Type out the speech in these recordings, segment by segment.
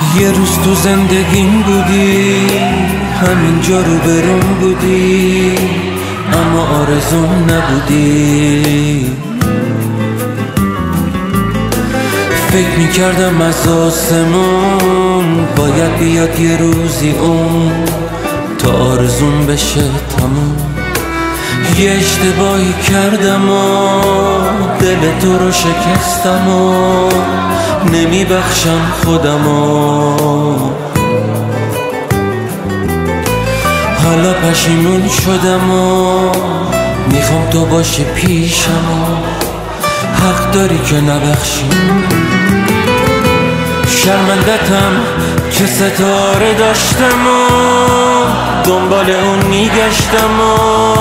یه روز تو زندگیم بودی، همینجا رو برون بودی، اما آرزوم نبودی. فکر میکردم از آسمون باید بیاد یه روزی اون تا آرزوم بشه تموم. یه اشتباهی کردم و دل تو رو شکستم و نمیبخشم خودم و حالا پشیمون شدم و میخوام تو باشی پیشم و حق داری که نبخشی. شرمندتم که ستاره داشتم و دنبال اون میگشتم و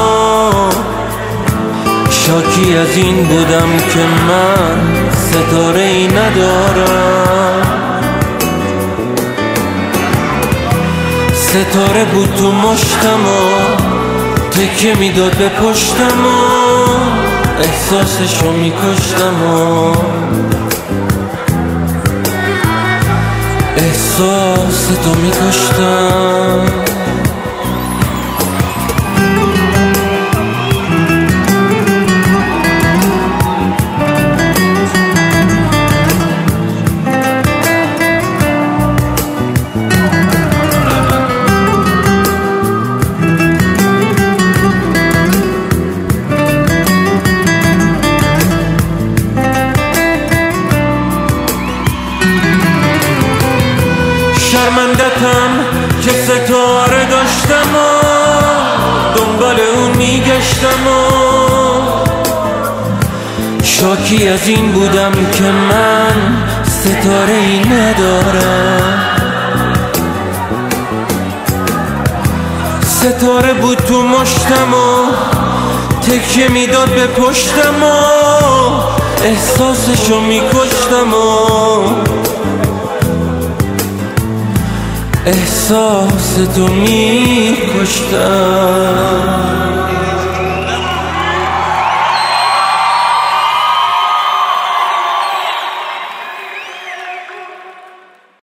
شاکی از این بودم که من ستاره ای ندارم. ستاره بود تو مشتم و تکیه میداد به پشتم و احساسشو میکشتم و احساس تو میکشتم. شرمندتم که ستاره داشتم و دنبال اون میگشتم و شاکی از این بودم که من ستاره ای ندارم. ستاره بود تو مشتم و تکیه میداد به پشتم و احساسشو میکشتم و احساس تو میکشتم.